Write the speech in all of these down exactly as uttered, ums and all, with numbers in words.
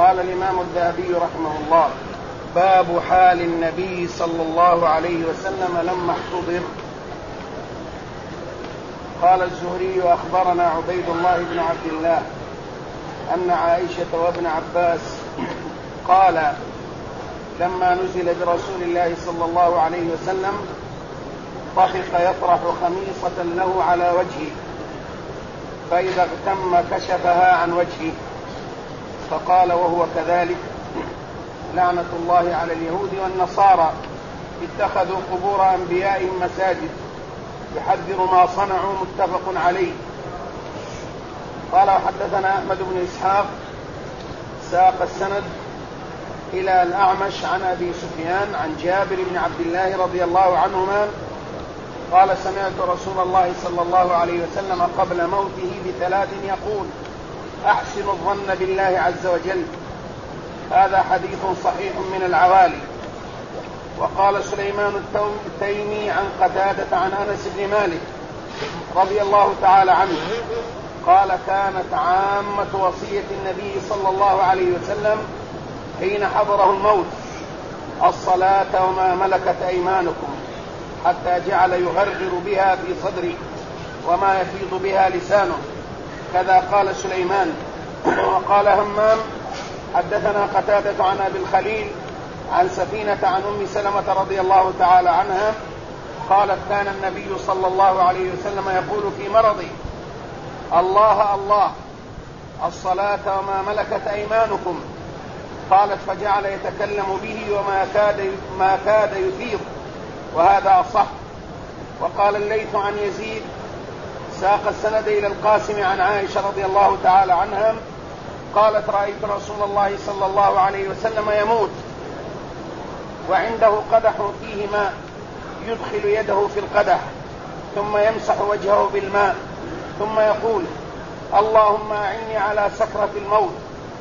قال الإمام الذهبي رحمه الله: باب حال النبي صلى الله عليه وسلم لما احتضر. قال الزهري: أخبرنا عبيد الله بن عبد الله أن عائشة وابن عباس قال: لما نزل برسول الله صلى الله عليه وسلم طفق يطرح خميصة له على وجهه، فإذا اغتم كشفها عن وجهه، فقال وهو كذلك: لعنة الله على اليهود والنصارى اتخذوا قبور أنبيائهم مساجد، يحذر ما صنعوا، متفق عليه. قال: وحدثنا أحمد بن إسحاق ساق السند إلى الأعمش عن أبي سفيان عن جابر بن عبد الله رضي الله عنهما قال: سمعت رسول الله صلى الله عليه وسلم قبل موته بثلاث يقول: أحسن الظن بالله عز وجل. هذا حديث صحيح من العوالي. وقال سليمان التيمي عن قتادة عن أنس بن مالك رضي الله تعالى عنه قال: كانت عامة وصية النبي صلى الله عليه وسلم حين حضره الموت الصلاة وما ملكت أيمانكم، حتى جعل يغرغر بها في صدري وما يفيض بها لسانه. كذا قال سليمان. وقال همام: حدثنا قتادة عن أبي الخليل عن سفينة عن أم سلمة رضي الله تعالى عنها قالت: كان النبي صلى الله عليه وسلم يقول في مرضه: الله الله، الصلاة وما ملكت أيمانكم. قالت: فجعل يتكلم به وما كاد ما كاد يفيض، وهذا أصح. وقال الليث عن يزيد ساق السند إلى القاسم عن عائشة رضي الله تعالى عنها قالت: رأيت رسول الله صلى الله عليه وسلم يموت وعنده قدح فيه ماء، يدخل يده في القدح ثم يمسح وجهه بالماء ثم يقول: اللهم أعني على سكرة الموت.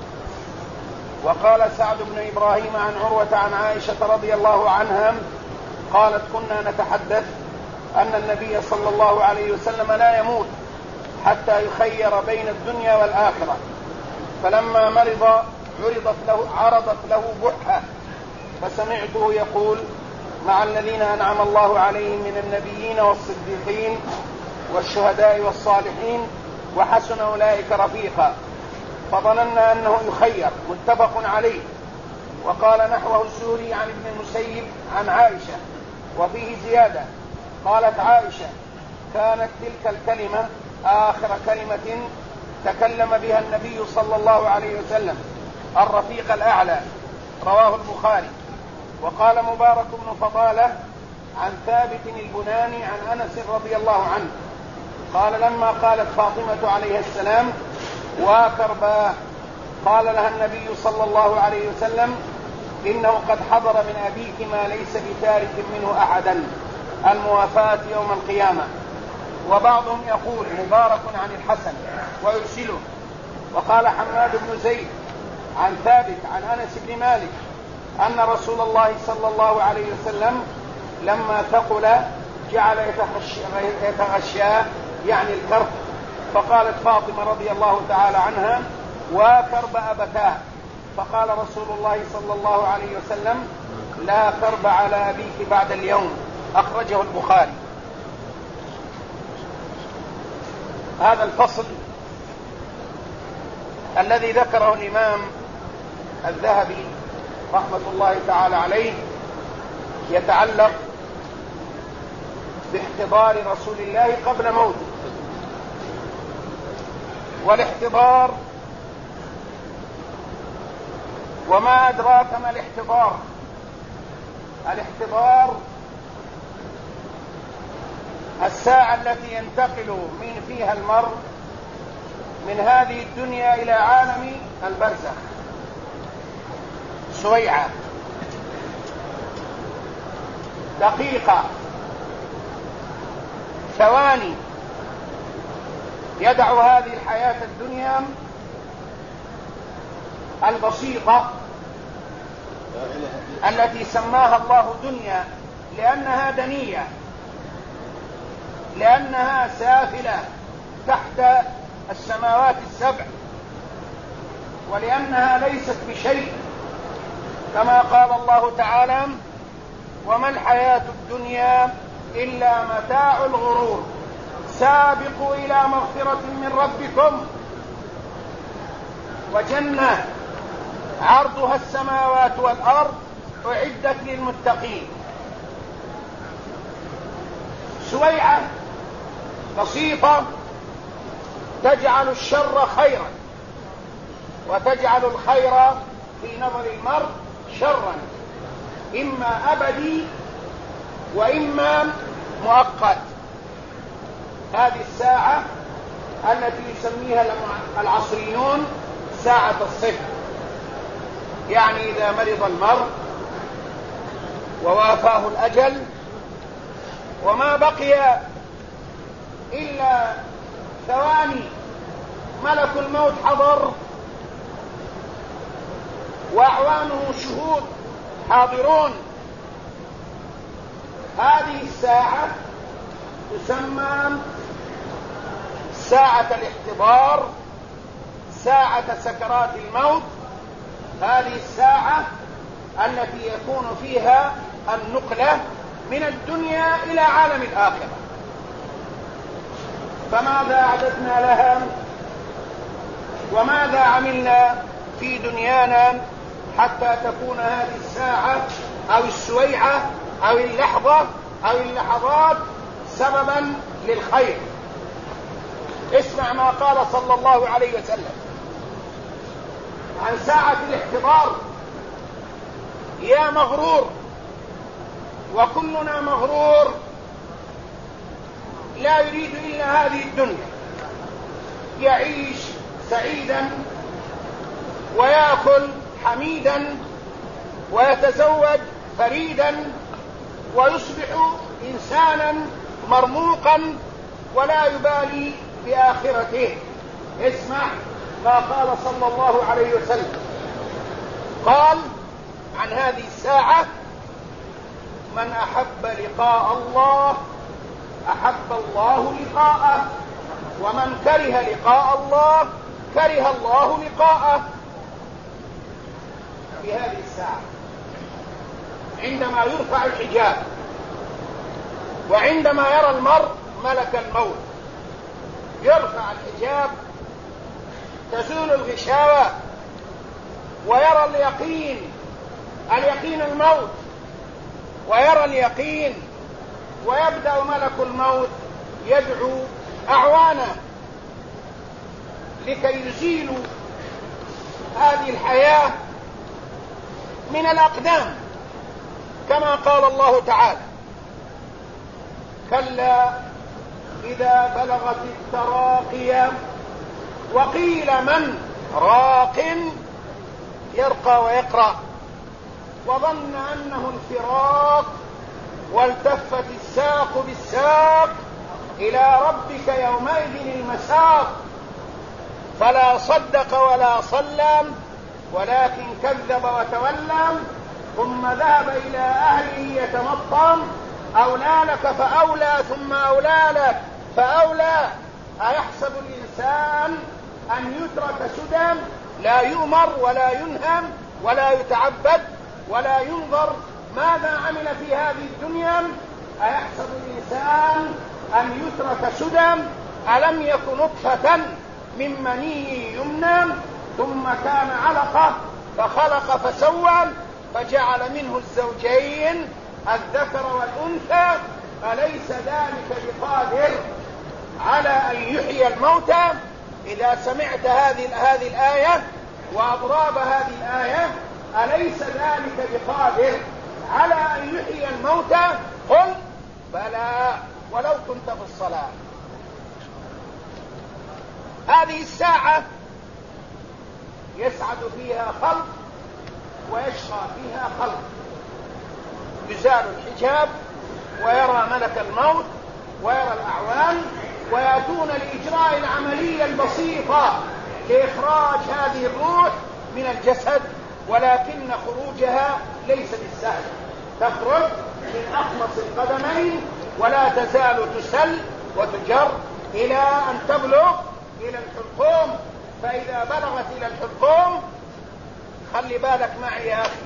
وقال سعد بن إبراهيم عن عروة عن عائشة رضي الله عنها قالت: كنا نتحدث أن النبي صلى الله عليه وسلم لا يموت حتى يخير بين الدنيا والآخرة، فلما مرض عرضت له, عرضت له بحة فسمعته يقول: مع الذين أنعم الله عليهم من النبيين والصديقين والشهداء والصالحين وحسن أولئك رفيقا، فظننا أنه يخير، متفق عليه. وقال نحوه الزهري عن ابن المسيب عن عائشة وفيه زيادة. قالت عائشة: كانت تلك الكلمة آخر كلمة تكلم بها النبي صلى الله عليه وسلم، الرفيق الأعلى. رواه البخاري. وقال مبارك بن فضالة عن ثابت البناني عن أنس رضي الله عنه قال: لما قالت فاطمة عليه السلام: وكرباه، قال لها النبي صلى الله عليه وسلم: إنه قد حضر من أبيك ما ليس بتارك منه أحدا، الموافاة يوم القيامة. وبعضهم يقول مبارك عن الحسن ويرسله. وقال حماد بن زيد عن ثابت عن أنس بن مالك أن رسول الله صلى الله عليه وسلم لما ثقل جعل يتغشاه يعني الكرب، فقالت فاطمة رضي الله تعالى عنها: وكرب أبتاه. فقال رسول الله صلى الله عليه وسلم: لا كرب على أبيك بعد اليوم. أخرجه البخاري. هذا الفصل الذي ذكره الإمام الذهبي رحمة الله تعالى عليه يتعلق باحتضار رسول الله قبل موته. والاحتضار، وما أدراك ما الاحتضار؟ الاحتضار الساعة التي ينتقل من فيها المرء من هذه الدنيا إلى عالم البرزخ، سويعة، دقيقة، ثواني، يدع هذه الحياة الدنيا البسيطة التي سماها الله دنيا لأنها دنية، لأنها سافلة تحت السماوات السبع، ولأنها ليست بشيء، كما قال الله تعالى: وما الحياة الدنيا إلا متاع الغرور، سابقوا إلى مغفرة من ربكم وجنة عرضها السماوات والأرض أعدت للمتقين. سويعة بسيطة تجعل الشر خيرا وتجعل الخير في نظر المرء شرا، إما أبدي وإما مؤقت. هذه الساعة التي يسميها العصريون ساعة الصفر، يعني إذا مرض المرء ووافاه الأجل وما بقي إلا ثواني ملك الموت حضر وأعوانه شهود حاضرون، هذه الساعة تسمى ساعة الاحتضار، ساعة سكرات الموت. هذه الساعة التي يكون فيها النقلة من الدنيا إلى عالم الآخرة. فماذا أعددنا لها وماذا عملنا في دنيانا حتى تكون هذه الساعة أو السويعة أو اللحظة أو اللحظات سببا للخير؟ اسمع ما قال صلى الله عليه وسلم عن ساعة الاحتضار: يا مغرور، وكلنا مغرور لا يريد إلا هذه الدنيا، يعيش سعيدا ويأكل حميدا ويتزوج فريدا ويصبح إنسانا مرموقا ولا يبالي بآخرته. اسمع ما قال صلى الله عليه وسلم، قال عن هذه الساعة: من أحب لقاء الله أحب الله لقاءه، ومن كره لقاء الله كره الله لقاءه. في هذه الساعة عندما يرفع الحجاب وعندما يرى المرء ملك الموت، يرفع الحجاب تزول الغشاوة ويرى اليقين، اليقين الموت، ويرى اليقين، ويبدأ ملك الموت يدعو أعوانه لكي يزيلوا هذه الحياة من الأقدام، كما قال الله تعالى: كلا إذا بلغت التراقي وقيل من راق، يرقى ويقرأ، وظن أنه الفراق والتفت الساق بالساق إلى ربك يومئذ المساق، فلا صدق ولا صلى ولكن كذب وتولى ثم ذهب إلى أهله يتمطى، أولى لك فأولى ثم أولى لك فأولى. أيحسب الإنسان أن يترك سدى، لا يؤمر ولا ينهم ولا يتعبد ولا ينظر ماذا عمل في هذه الدنيا؟ أيحسب الإنسان أن يترك سدى؟ ألم يكن نطفة من مني يمنى ثم كان علقة فخلق فسوى فجعل منه الزوجين الذكر والأنثى، أليس ذلك بقادر على أن يحيي الموتى؟ إذا سمعت هذه هذه الآية وأضراب هذه الآية: أليس ذلك بقادر على أن يحيي الموتى؟ قل بلى ولو كنت في الصلاة. هذه الساعة يسعد فيها خلق ويشقى فيها خلق. يزال الحجاب ويرى ملك الموت ويرى الأعوان ويأتون لإجراء العملية البسيطة لإخراج هذه الروح من الجسد، ولكن خروجها ليس بالسهل. تخرج من أخمص القدمين ولا تزال تسل وتجر إلى أن تبلغ إلى الحلقوم، فإذا بلغت إلى الحلقوم، خلي بالك معي يا أخي،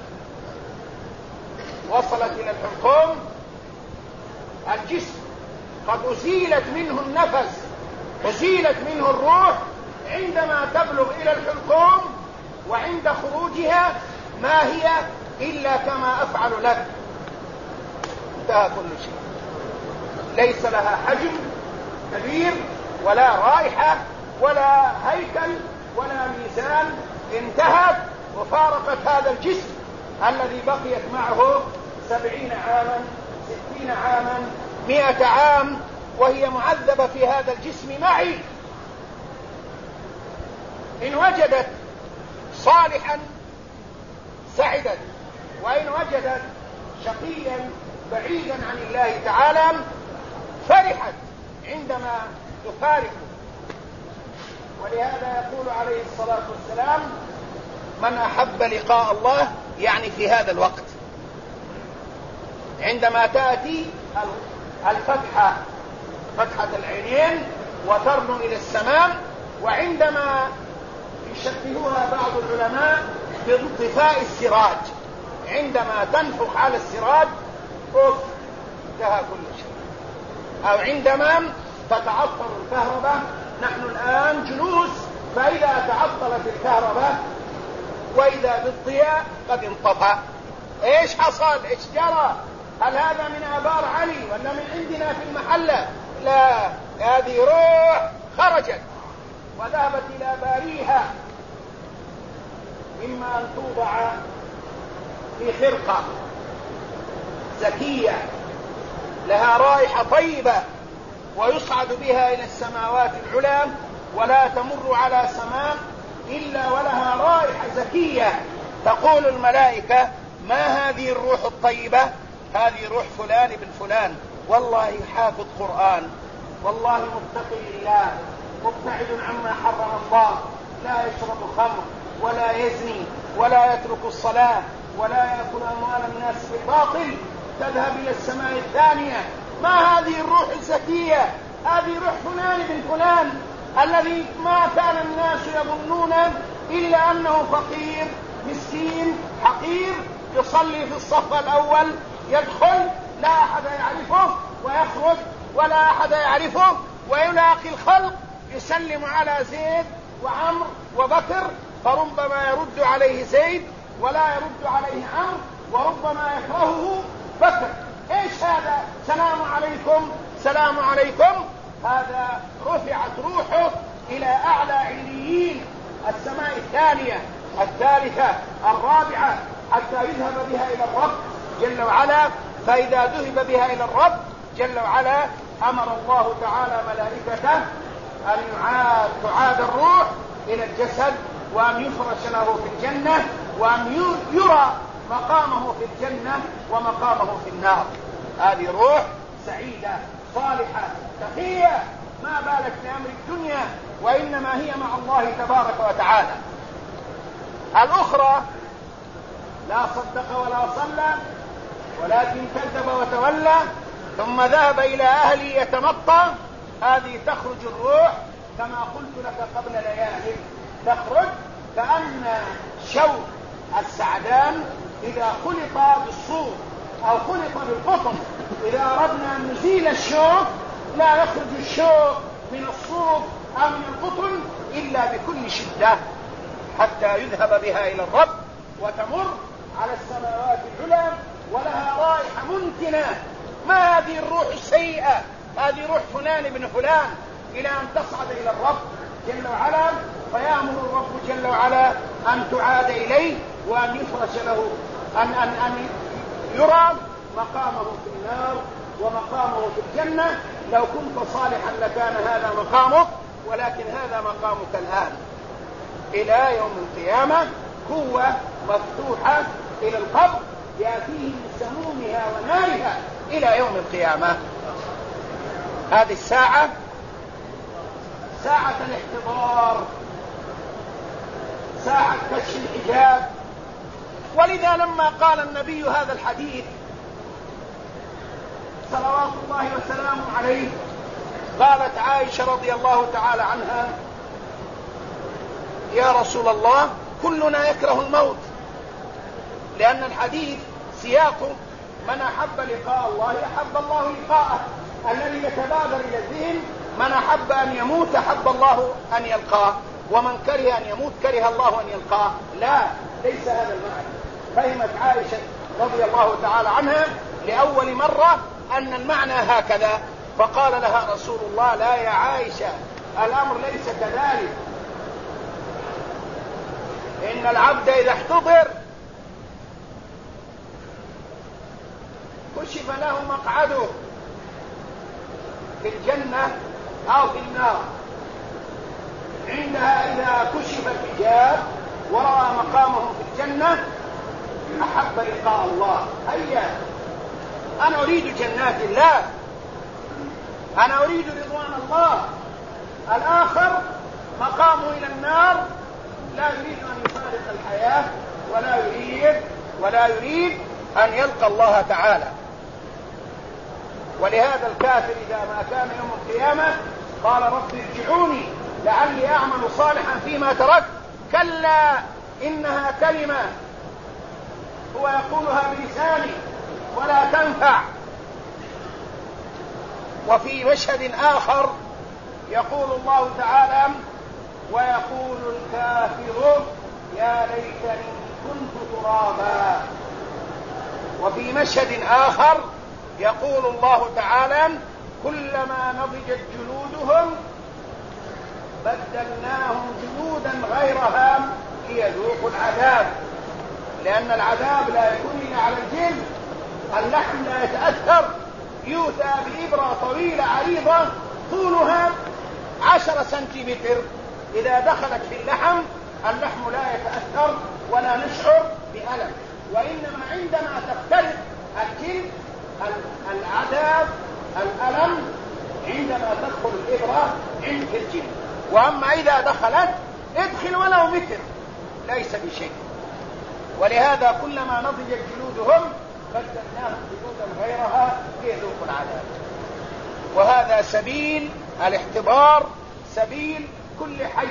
وصلت إلى الحلقوم، الجسم قد أزيلت منه النفس، أزيلت منه الروح. عندما تبلغ إلى الحلقوم وعند خروجها ما هي إلا كما أفعل لك، انتهى كل شيء. ليس لها حجم كبير ولا رائحة ولا هيكل ولا ميزان، انتهت وفارقت هذا الجسم الذي بقيت معه سبعين عاما، ستين عاما، مئة عام، وهي معذبة في هذا الجسم معي. إن وجدت صالحا سعدت، وإن وجدت شقيا بعيدا عن الله تعالى فرحت عندما تفارقه. ولهذا يقول عليه الصلاة والسلام: من أحب لقاء الله، يعني في هذا الوقت عندما تأتي الفتحة، فتحة العينين وترنو إلى السماء، وعندما يشبهها بعض العلماء بانطفاء السراج، عندما تنفخ على السراج أوف انتهى كل شيء. أو عندما تتعطل الكهرباء، نحن الآن جلوس، فإذا تعطلت الكهرباء وإذا بالضياء قد انطفأ، إيش حصل؟ إيش جرى؟ هل هذا من آبار علي ولا من عندنا في المحلة؟ لا، هذه روح خرجت وذهبت إلى باريها، إما أن توضع في خرقة زكية لها رائحة طيبة ويصعد بها إلى السماوات العلى، ولا تمر على سماء إلا ولها رائحة زكية، تقول الملائكة: ما هذه الروح الطيبة؟ هذه روح فلان بن فلان، والله حافظ قرآن، والله متقي لله، مبتعد عما حرم الله، لا يشرب خمر ولا يزني ولا يترك الصلاة ولا يأكل أموال الناس بالباطل. تذهب إلى السماء الثانية: ما هذه الروح الزكية؟ هذه روح فلان بن فلان الذي ما كان الناس يظنون إلا أنه فقير مسكين حقير، يصلي في الصف الأول، يدخل لا أحد يعرفه، ويخرج ولا أحد يعرفه، ويلاقي الخلق يسلم على زيد وعمر وبكر، فربما يرد عليه زيد ولا يرد عليه عمرو، وربما يكرهه بكر. ايش هذا؟ سلام عليكم سلام عليكم. هذا رفعت روحه إلى أعلى عليين، السماء الثانية، الثالثة، الرابعة، حتى يذهب بها إلى الرب جل وعلا. فإذا ذهب بها إلى الرب جل وعلا أمر الله تعالى ملائكته أن يعاد تعاد الروح إلى الجسد، وأن يفرش له في الجنة، وأن يرى مقامه في الجنة ومقامه في النار. هذه روح سعيدة صالحة تقية، ما بالك بأمر الدنيا، وإنما هي مع الله تبارك وتعالى. الأخرى لا صدق ولا صلى، ولكن كذب وتولى ثم ذهب إلى أهله يتمطى. هذه تخرج الروح كما قلت لك قبل ليالي، تخرج كأن شوك السعدان إذا خلط بالصوف أو خلط بالقطن، إذا أردنا أن نزيل الشوك لا يخرج الشوك من الصوف أو من القطن إلا بكل شدة، حتى يذهب بها إلى الرب وتمر على السماوات العلى ولها رائحة منتنة. ما هذه الروح السيئة؟ هذه روح فلان بن فلان، إلى أن تصعد إلى الرب جل وعلا، فيأمر الرب جل وعلا أن تعاد إليه، وأن يفرش له، أن, أن, أن يرى مقامه في النار ومقامه في الجنة. لو كنت صالحا لكان هذا مقامك، ولكن هذا مقامك الآن إلى يوم القيامة. قوة مفتوحة إلى القبر يأتيه من سمومها ونارها إلى يوم القيامة. هذه الساعة ساعة الاحتضار، ساعة كشف الحجاب. ولذا لما قال النبي هذا الحديث صلوات الله وسلامه عليه، قالت عائشة رضي الله تعالى عنها: يا رسول الله كلنا يكره الموت، لأن الحديث سياقه من أحب لقاء الله أحب الله لقاءه، الذي يتبادر إلى الذهن من أحب أن يموت أحب الله أن يلقاه، ومن كره أن يموت كره الله أن يلقاه. لا، ليس هذا المعنى. فهمت عائشة رضي الله تعالى عنها لأول مرة أن المعنى هكذا، فقال لها رسول الله: لا يا عائشة، الأمر ليس كذلك، إن العبد إذا احتضر كشف له مقعده في الجنة أو في النار، عندها إذا كشف الحجاب ورأى مقامه في الجنة أحب لقاء الله. هيا، أنا أريد جنات الله، أنا أريد رضوان الله. الآخر مقامه إلى النار، لا يريد أن يفارق الحياة، ولا يريد ولا يريد أن يلقى الله تعالى. ولهذا الكافر إذا ما كان يوم القيامة قال: رب ارجعوني لعلي أعمل صالحا فيما تركت. كلا إنها كلمة هو يقولها بلسانه ولا تنفع. وفي مشهد آخر يقول الله تعالى: ويقول الكافر يا ليتني كنت ترابا. وفي مشهد آخر يقول الله تعالى: كلما نضجت جلودهم بدلناهم جلودا غيرها ليذوقوا العذاب. لأن العذاب لا يكون إلا على الجلد، اللحم لا يتأثر، يؤتى بإبرة طويلة عريضة طولها عشر سنتيمتر، إذا دخلت في اللحم اللحم لا يتأثر ولا نشعر بألم. وإنما عندما تختلف الجلد العذاب الألم عندما تدخل الإبرة عند الجلد. وأما إذا دخلت ادخل ولو متر ليس بشيء. ولهذا كلما نضجت جلودهم بدلناهم جلودا غيرها ليذوقوا العذاب. وهذا سبيل الاحتضار، سبيل كل حي.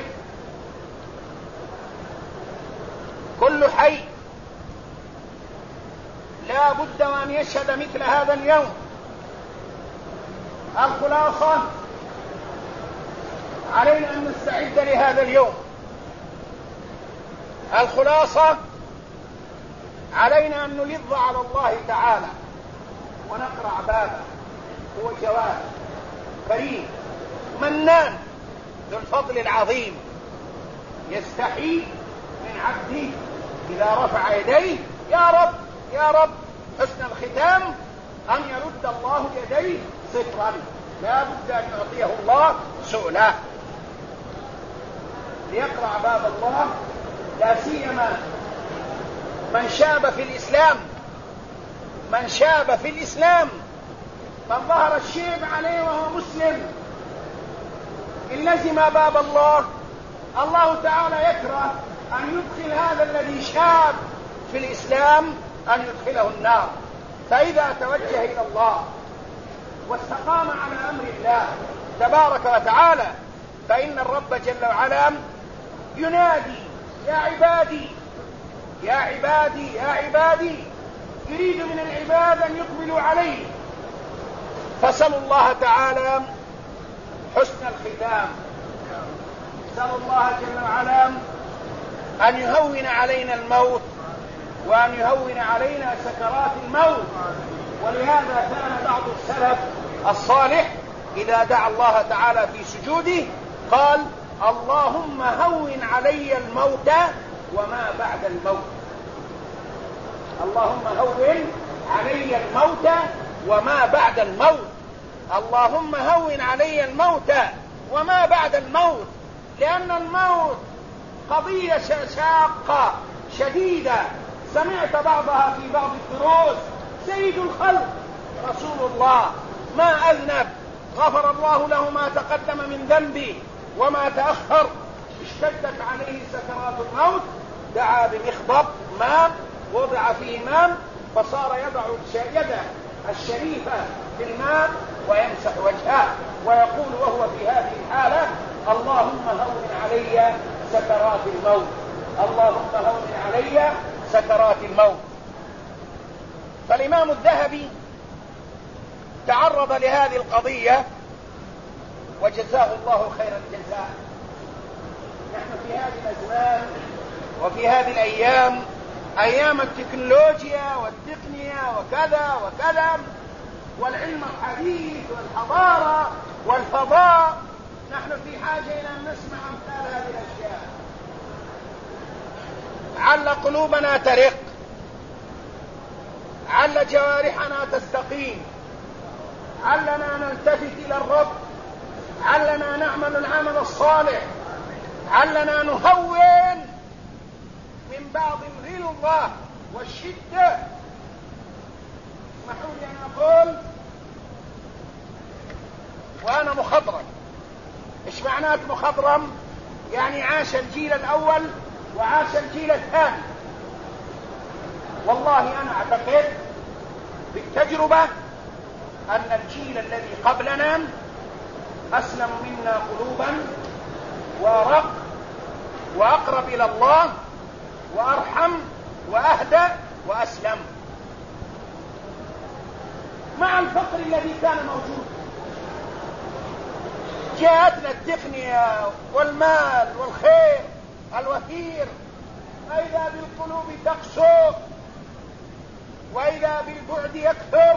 كل حي لا بد وأن يشهد مثل هذا اليوم. الخلاصة: علينا أن نستعد لهذا اليوم. الخلاصة: علينا أن نلظ على الله تعالى ونقرع بابه. هو جواد كريم منان ذو الفضل العظيم، يستحي من عبده إذا رفع يديه: يا رب يا رب. حسن الختام أن يرد الله يديه صفرا، لا بد أن يعطيه الله سؤلا، ليقرع باب الله. لا سيما من شاب في الإسلام، من شاب في الإسلام، من ظهر الشيب عليه وهو مسلم، إن لزم باب الله الله تعالى يكره أن يدخل هذا الذي شاب في الإسلام أن يدخله النار. فإذا توجه إلى الله واستقام على أمر الله تبارك وتعالى فإن الرب جل وعلا ينادي: يا عبادي يا عبادي يا عبادي. يريد من العباد أن يقبلوا عليه. فسألوا الله تعالى حسن الختام، سألوا الله جل وعلا أن يهون علينا الموت وأن يهون علينا سكرات الموت. ولهذا كان بعض السلف الصالح إذا دعا الله تعالى في سجوده قال: اللهم هون علي الموت وما بعد الموت. اللهم هون علي الموت وما بعد الموت. اللهم هون علي الموت وما بعد الموت، لأن الموت قضية شاقة شديدة. سمعت بعضها في بعض الدروس: سيد الخلق رسول الله ما أذنب، غفر الله له ما تقدم من ذنبه وما تأخر. اشتدت عليه سكرات الموت، دعا بمخضب ماء وضع فيه ماء، فصار يضع يده الشريفة في الماء ويمسح وجهه ويقول وهو في هذه الحالة: اللهم هون علي سكرات الموت. اللهم هون علي سكرات الموت. فالإمام الذهبي تعرض لهذه القضية وجزاه الله خير الجزاء. نحن في هذه الأزمان وفي هذه الأيام، أيام التكنولوجيا والتقنية وكذا وكذا والعلم الحديث والحضارة والفضاء، نحن في حاجة إلى أن نسمع أمثال هذه الأشياء. عل قلوبنا ترق، عل جوارحنا تستقيم، علنا نلتفت إلى الرب، علنا نعمل العمل الصالح، علنا نهون من بعض الغلظة والشدة. اسمحوا لي أن أقول وأنا مخضرم. إيش معنات مخضرم؟ يعني عاش الجيل الأول وعاش الجيل الثاني. والله أنا أعتقد بالتجربة أن الجيل الذي قبلنا أسلم منا قلوبا وأرق وأقرب إلى الله وأرحم وأهدى وأسلم، مع الفقر الذي كان موجود. جاءتنا التقنية والمال والخير الوفير، وإذا بالقلوب تقسو وإذا بالبعد يكثر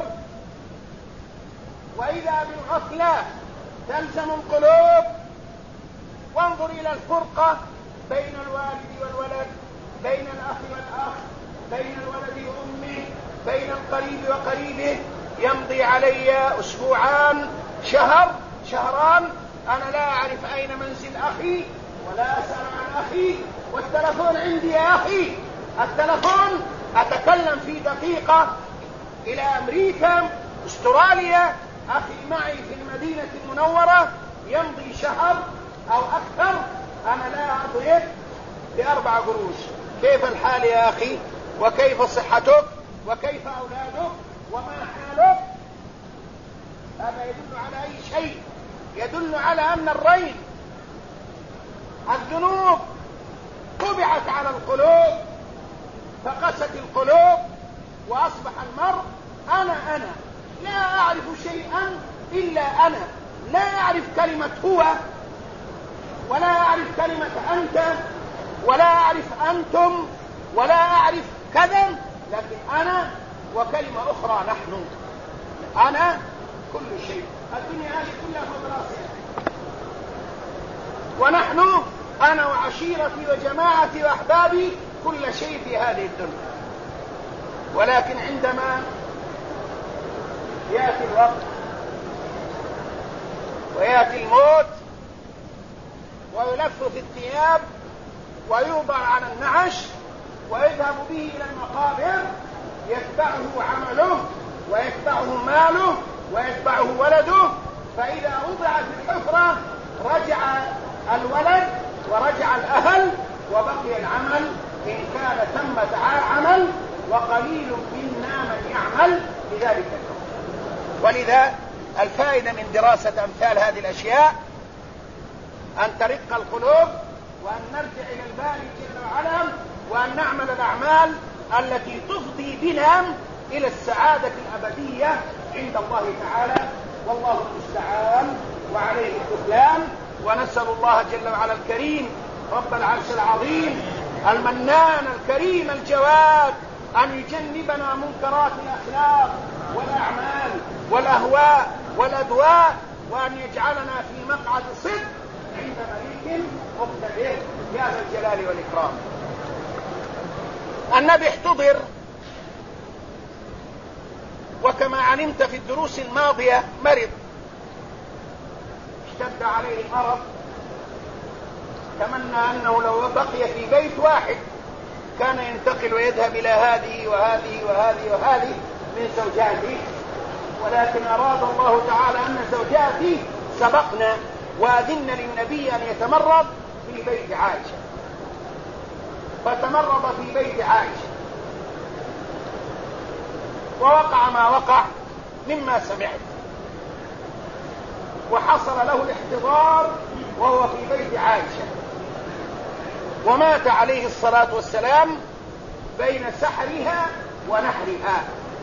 وإذا بالغفلة تلزم القلوب. وانظر إلى الفرقة بين الوالد والولد، بين الأخ والأخ، بين الولد وأمه، بين القريب وقريبه. يمضي علي أسبوعان، شهر، شهران، أنا لا أعرف أين منزل أخي ولا أسأل عن أخي، والتلفون عندي يا أخي. التلفون أتكلم في دقيقة إلى أمريكا، أستراليا، أخي معي في المدينة المنورة يمضي شهر أو أكثر، أنا لا أضيق بأربع قروش. كيف الحال يا أخي؟ وكيف صحتك؟ وكيف أولادك؟ وما حالك؟ هذا يدل على أي شيء؟ يدل على أن الرين، الذنوب طبعت على القلوب، فقست القلوب، وأصبح المرء أنا أنا لا أعرف شيئا إلا أنا، لا أعرف كلمة هو، ولا أعرف كلمة أنت، ولا أعرف أنتم، ولا أعرف كذا، لكن أنا وكلمة أخرى نحن. أنا كل شيء، الدنيا هذه كلها فوق راسي، ونحن أنا وعشيرتي وجماعتي وأحبابي كل شيء في هذه الدنيا. ولكن عندما يأتي الوقت ويأتي الموت ويلف في الثياب ويوضع على النعش ويذهب به إلى المقابر، يتبعه عمله ويتبعه ماله ويتبعه ولده. فإذا وضع في الحفرة رجع الولد ورجع الأهل وبقي العمل، إن كان ثمة عمل، وقليل منا من يعمل لذلك اليوم. ولذا الفائدة من دراسة أمثال هذه الأشياء أن ترق القلوب، وأن نرجع إلى الباري جل وعلا، وأن نعمل الأعمال التي تفضي بنا إلى السعادة الأبدية عند الله تعالى. والله المستعان وعليه التكلان. ونسأل الله جل وعلا الكريم رب العرش العظيم المنان الكريم الجواد أن يجنبنا منكرات الأخلاق والأعمال والأهواء والأدواء، وأن يجعلنا في مقعد صدق عند مليك مقتدر يا ذا الجلال والإكرام. النبي احتضر، وكما علمت في الدروس الماضية مرض، اشتد عليه المرض، تمنى أنه لو بقي في بيت واحد كان ينتقل ويذهب إلى هذه وهذه وهذه وهذه من زوجاته، ولكن أراد الله تعالى أن زوجاته سبقنا وأذن للنبي أن يتمرض في بيت عائشة، فتمرض في بيت عائشة، ووقع ما وقع مما سمعت، وحصل له الاحتضار وهو في بيت عائشة. ومات عليه الصلاة والسلام بين سحرها ونحرها.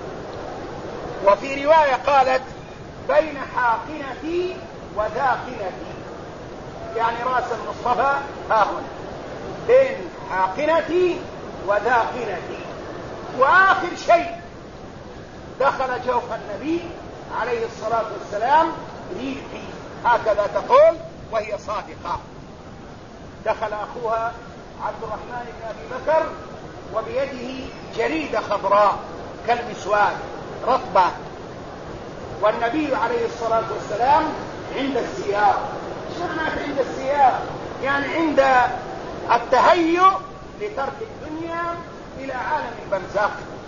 وفي رواية قالت بين حاقنتي وذاقنتي، يعني رأس المصطفى ها هنا بين حاقنتي وذاقنتي. وآخر شيء دخل جوف النبي عليه الصلاة والسلام ريحي، هكذا تقول وهي صادقة. دخل أخوها عبد الرحمن بن أبي بكر وبيده جريدة خضراء كالمسواك رطبة، والنبي عليه الصلاة والسلام عند السياق. شأنك عند السياق؟ يعني عند التهيؤ لترك الدنيا إلى عالم البرزخ.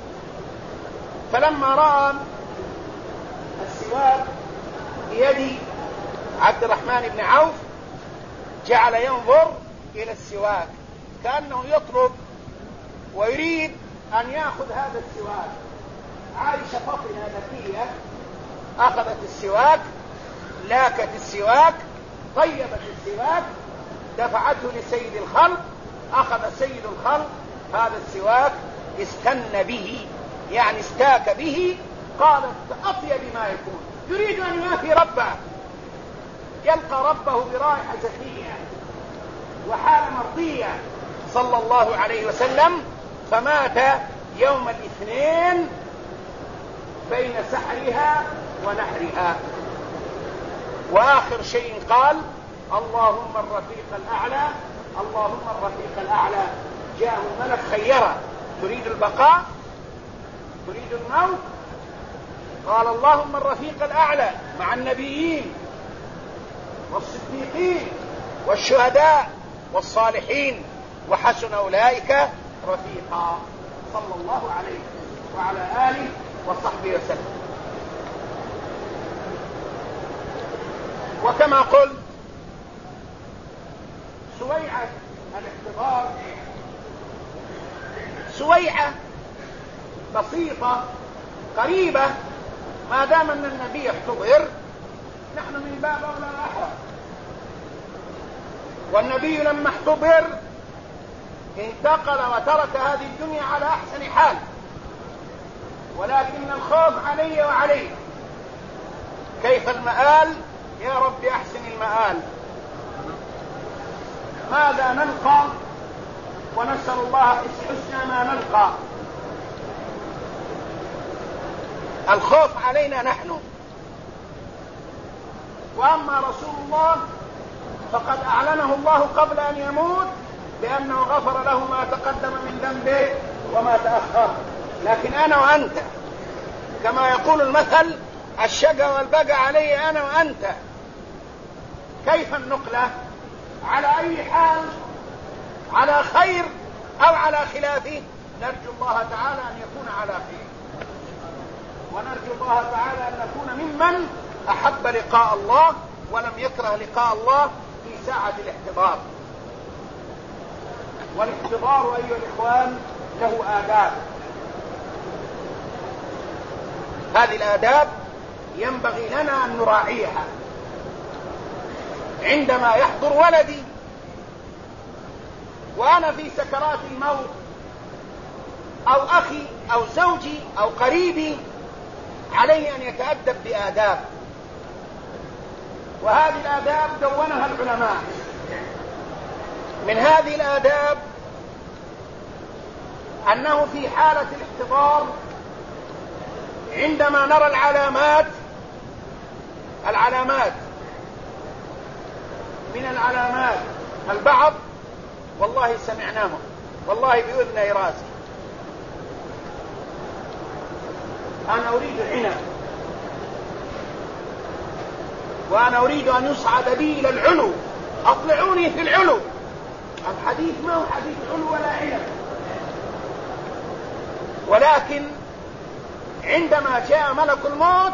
فلما رأى السواك بيد عبد الرحمن بن عوف جعل ينظر إلى السواك كأنه يطلب ويريد أن يأخذ هذا السواك. عائشة فطنة ذكية أخذت السواك، لاكت السواك، طيبت السواك، دفعته لسيد الخلق. أخذ سيد الخلق هذا السواك استن به، يعني استاك به، قالت أطيب ما يكون، يريد أن يوافي ربه، يلقى ربه برائحة زكية وحالة مرضية صلى الله عليه وسلم. فمات يوم الاثنين بين سحرها ونحرها. وآخر شيء قال اللهم الرفيق الأعلى، اللهم الرفيق الأعلى. جاءه ملك خيره، تريد البقاء تريد الموت؟ قال اللهم الرفيق الأعلى مع النبيين والصديقين والشهداء والصالحين وحسن أولئك رفيقا، صلى الله عليه وعلى آله وصحبه وسلم. وكما قلت سويعة الاحتضار سويعة بسيطة قريبة، ما دام أن النبي احتضر نحن من باب أولى وأحرى. والنبي لما احتضر انتقل وترك هذه الدنيا على أحسن حال، ولكن الخوف علي وعليه. كيف المآل؟ يا رب أحسن المآل. ماذا نلقى؟ ونسأل الله حسن ما نلقى. الخوف علينا نحن، وأما رسول الله فقد أعلنه الله قبل أن يموت بأنه غفر له ما تقدم من ذنبه وما تأخر. لكن أنا وأنت كما يقول المثل الشقى والبقى علي أنا وأنت. كيف النقلة؟ على أي حال؟ على خير أو على خلافه؟ نرجو الله تعالى أن يكون على خير، ونرجو الله تعالى أن نكون ممن أحب لقاء الله ولم يكره لقاء الله في ساعة الاحتضار. والاحتضار أيها الإخوان له آداب، هذه الآداب ينبغي لنا أن نراعيها. عندما يحضر ولدي وأنا في سكرات الموت، أو أخي أو زوجي أو قريبي، عليه أن يتأدب بآداب، وهذه الآداب دونها العلماء. من هذه الآداب أنه في حالة الاحتضار عندما نرى العلامات العلامات من العلامات البعض والله سمعناهم والله بأذني راسي. أنا أريد العنب، وأنا أريد أن يصعد بي إلى العلو، أطلعوني في العلو. الحديث ما هو حديث علو ولا عنب، ولكن عندما جاء ملك الموت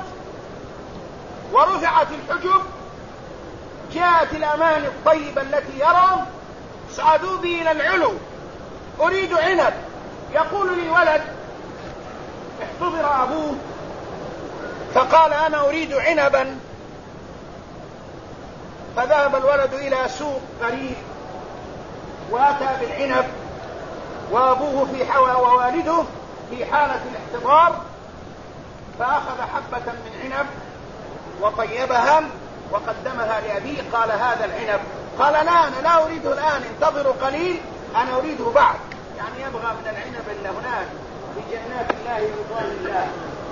ورفعت الحجب جاءت الأماني الطيبة التي يرى صعدوا بي إلى العلو، أريد عنب. يقول لي ولد احتضر أبوه فقال أنا أريد عنبا، فذهب الولد إلى سوق قريب وأتى بالعنب وأبوه في حوى ووالده في حالة الاحتضار، فأخذ حبة من عنب وطيبها وقدمها لأبيه، قال هذا العنب. قال لا، أنا لا أريده الآن، انتظروا قليل، أنا أريده بعد. يعني يبغى من العنب اللي هناك في جنات الله ورضوان الله.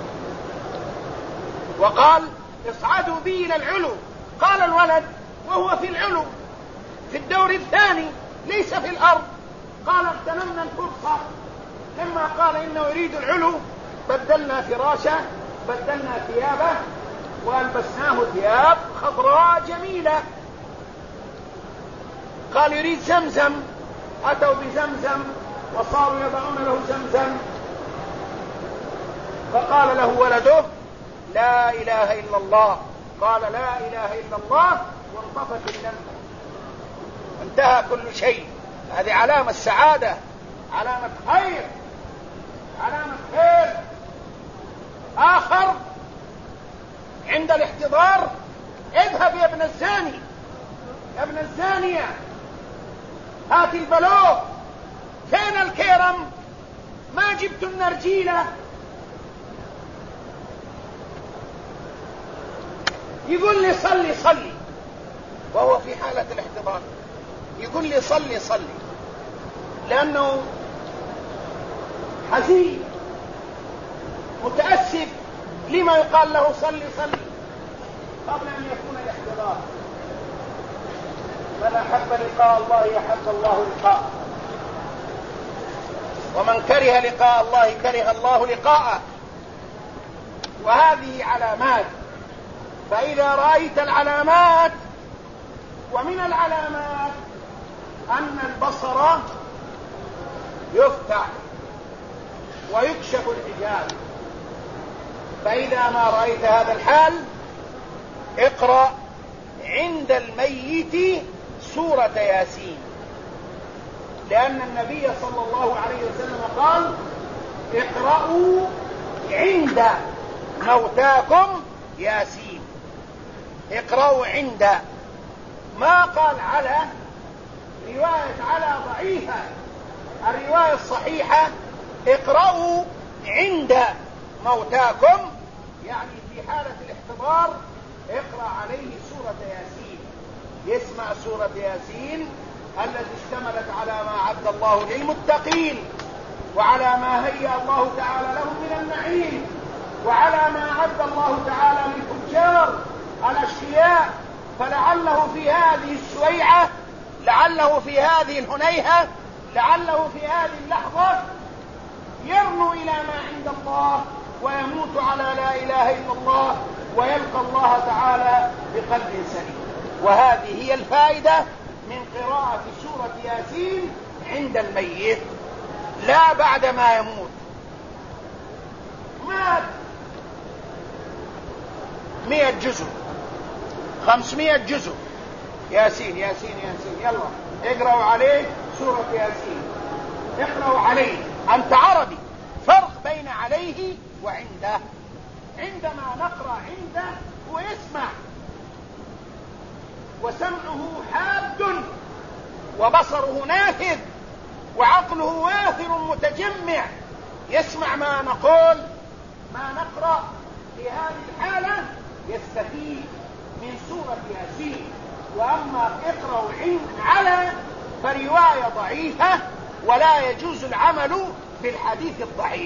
وقال اصعدوا بي إلى العلو. قال الولد وهو في العلو في الدور الثاني ليس في الأرض، قال اغتنمنا الفرصة، لما قال إنه يريد العلو بدلنا فراشه، بدلنا ثيابه وألبسناه ثياب خضراء جميلة. قال يريد زمزم، أتوا بزمزم وصاروا يضعون له زمزم. فقال له ولده لا إله إلا الله. قال لا إله إلا الله وانطفت اللمبة، انتهى كل شيء. هذه علامة سعادة، علامة خير، علامة خير. آخر عند الاحتضار اذهب يا ابن الزاني، يا ابن الزانية، هات البلوغ، فين الكرم؟ ما جبت النرجيلة. يقول لي صلي صلي وهو في حالة الاحتضار، يقول لي صلي صلي لأنه حزين متأسف لما يقال له صلي صلي قبل أن يكون الاحتضار. من أحب لقاء الله أحب الله لقاءه، ومن كره لقاء الله كره الله لقاءه. وهذه علامات، فإذا رأيت العلامات، ومن العلامات أن البصر يفتح ويكشف الحجاب، فإذا ما رأيت هذا الحال اقرأ عند الميت سورة ياسين، لأن النبي صلى الله عليه وسلم قال اقرأوا عند موتاكم ياسين. اقرأوا عند، ما قال على. رواية على ضعيفة، الرواية الصحيحة اقرأوا عند موتاكم، يعني في حالة الاحتضار اقرأ عليه سورة ياسين، يسمع سورة ياسين التي اشتملت على ما عد الله للمتقين، وعلى ما هيأ الله تعالى لهم من النعيم، وعلى ما عد الله تعالى للفجار الأشقياء. فلعله في هذه السويعة، لعله في هذه الهنيهة، لعله في هذه اللحظة يرنو إلى ما عند الله ويموت على لا إله إلا الله ويلقى الله تعالى بقلب سليم. وهذه هي الفائدة من قراءة سورة ياسين عند الميت، لا بعد ما يموت. مات مئة جزء، خمسمائة جزء، ياسين ياسين ياسين، يلا اقرأوا عليه سورة ياسين، اقرأوا عليه. أنت عربي، فرق بين عليه وعنده. عندما نقرأ عنده هو يسمع، وسمعه حاد وبصره نافذ وعقله واثر متجمع، يسمع ما نقول ما نقرأ. في هذه الحالة يستفيد من سورة ياسين. وأما اقرأوا على فرواية ضعيفة، ولا يجوز العمل بالحديث الضعيف.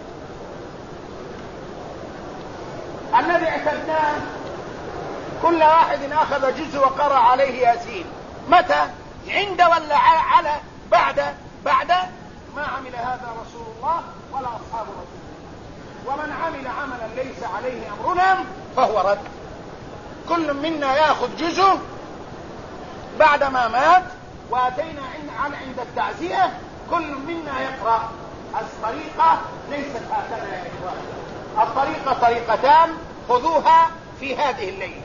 الذي اعتدناه كل واحد أخذ جزء وقرأ عليه ياسين. متى؟ عند ولا على؟ بعد؟ بعد ما عمل هذا رسول الله ولا أصحاب رسول الله. ومن عمل عملا ليس عليه أمرنا فهو رد. كل منا يأخذ جزء بعدما مات، وأتينا عند التعزية كل منا يقرأ. الطريقة ليست هكذا يا إخوان، الطريقة طريقتان خذوها في هذه الليلة.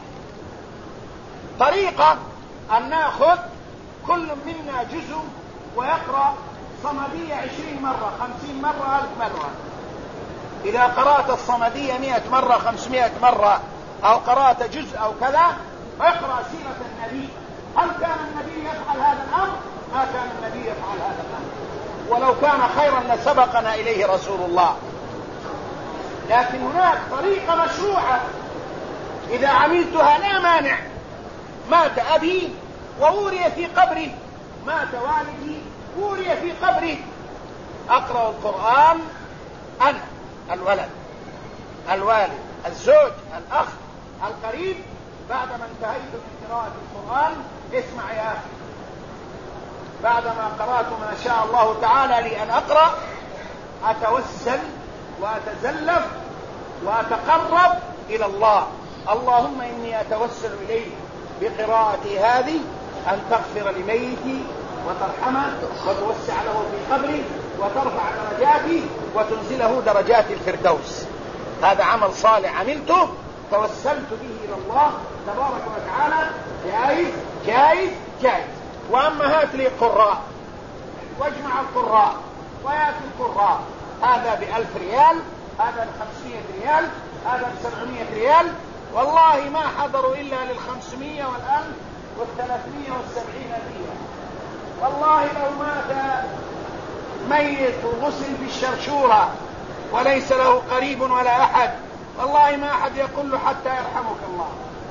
طريقة أن نأخذ كل منا جزء ويقرأ صمدية عشرين مرة، خمسين مرة، ألف مرة. إذا قرأت الصمدية مئة مرة، خمسمائة مرة، أو قرأت جزء أو كذا، اقرأ سيرة النبي. هل كان النبي يفعل هذا الأمر؟ ما كان النبي يفعل هذا الأمر، ولو كان خيرا لسبقنا إليه رسول الله. لكن هناك طريقة مشروعة إذا عملتها لا مانع. مات أبي ووري في قبره، مات والدي وري في قبره، أقرأ القرآن أنا، الولد، الوالد، الزوج، الأخ، القريب، بعدما انتهيت من قراءة القرآن اسمع يا أخي، بعدما قرأت ما شاء الله تعالى لي أن أقرأ أتوسل وأتزلف وأتقرب إلى الله. اللهم إني أتوسل إليك بقراءتي هذه أن تغفر لميتي وترحمه وتوسع له في قبره وترفع درجاته وتنزله درجات الفردوس. هذا عمل صالح عملته توسلت به إلى الله تبارك وتعالى، جائز جائز جائز. وأما هات لي قراء واجمع القراء ويأتي القراء، هذا بألف ريال، هذا بخمسمائة ريال، هذا بسبعمائة ريال، والله ما حضروا إلا للخمسمائة والألف والثلاثمائة والسبعين ريال. والله لو مات ميت وغسل في الشرشورة وليس له قريب ولا أحد، والله ما أحد يقول له حتى يرحمك الله.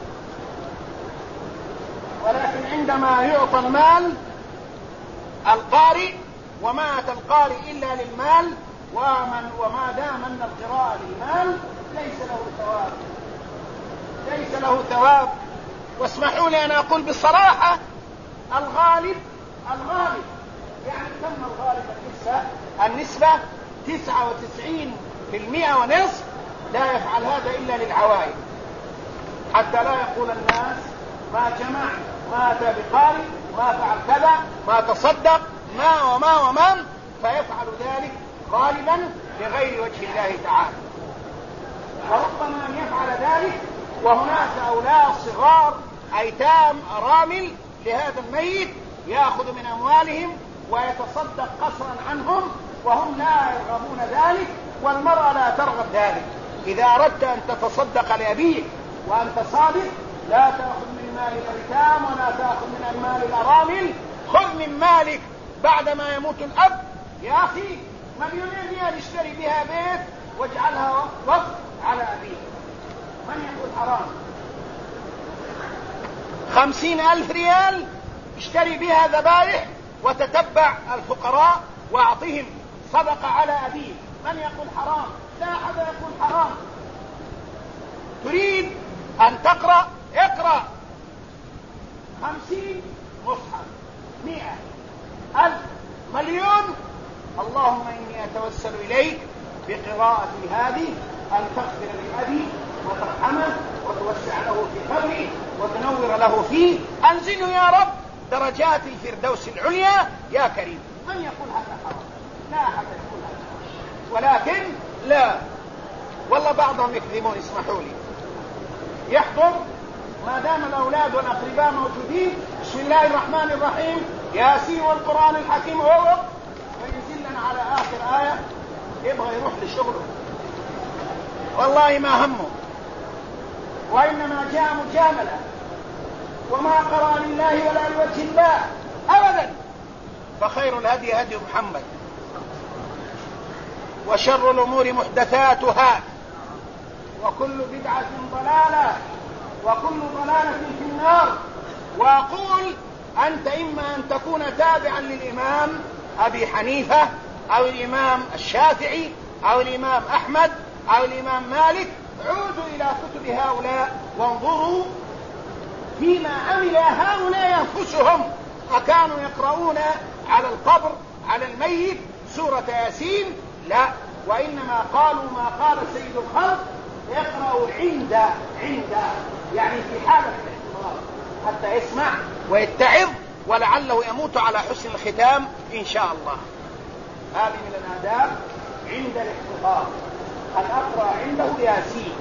ولكن عندما يعطى المال القارئ، وما أتى القارئ إلا للمال، ومن وما دام أن القراءة للمال ليس له ثواب، ليس له ثواب. واسمحوا لي أن أقول بصراحة الغالب الغالب يعني كم الغالب النسبة النسبة تسعة وتسعين في المئة ونصف لا يفعل هذا إلا للعوائد، حتى لا يقول الناس ما جمع، ما أتى بقارئ، ما فعل كذا، ما تصدق، ما وما وما، فيفعل ذلك غالبا لغير وجه الله تعالى. وربما أن يفعل ذلك وهناك أولاد صغار أيتام أرامل لهذا الميت يأخذ من أموالهم ويتصدق قصرا عنهم، وهم لا يرغبون ذلك، والمرأة لا ترغب ذلك. إذا أردت أن تتصدق لأبيك وأنت صادق لا تأخذ من مال الأيتام ولا تأخذ من مال الأرامل، خذ من مالك بعدما يموت الأب. يا أخي مليونين ريال اشتري بها بيت واجعلها وقف على أبيك، من يقول حرام؟ خمسين ألف ريال اشتري بها ذبائح وتتبع الفقراء واعطهم صدقة على أبيك، من يقول حرام؟ لا أحد يقول حرام. تريد أن تقرأ اقرأ، خمسين مصحف، مئة، ألف، مليون، اللهم إني أتوسل إليك بقراءتي هذه أن تغفر لأبي وترحمه وتوسع له في قبره وتنور له فيه، أنزله يا رب درجات الفردوس العليا يا كريم. من يقول هذا حرام؟ لا أحد يقول هذا، ولكن لا، والله بعضهم يكذبون، اسمحوا لي، يحضر ما دام الأولاد والأقرباء موجودين بسم الله الرحمن الرحيم ياسين والقرآن الحكيم، هو وينزل لنا على آخر آية يبغى يروح لشغله، والله ما همه، وإنما جاء مجاملة وما قرأ لله ولا لوجه الله أبدا. فخير الهدي هدي محمد، وشر الأمور محدثاتها، وكل بدعة ضلالة، وكل ضلالة في النار. وأقول أنت إما أن تكون تابعا للإمام أبي حنيفة أو الإمام الشافعي أو الإمام أحمد أو الإمام مالك، عودوا إلى كتب هؤلاء وانظروا فيما عمل هؤلاء أنفسهم، أكانوا يقرؤون على القبر على الميت سورة ياسين؟ لا، وإنما قالوا ما قال سيد الخلق يقرأ عند عند يعني في حالة الاحتضار حتى يسمع ويتعظ ولعله يموت على حسن الختام إن شاء الله. هذه من الآداب عند الاحتضار أن أقرأ عنده ياسين.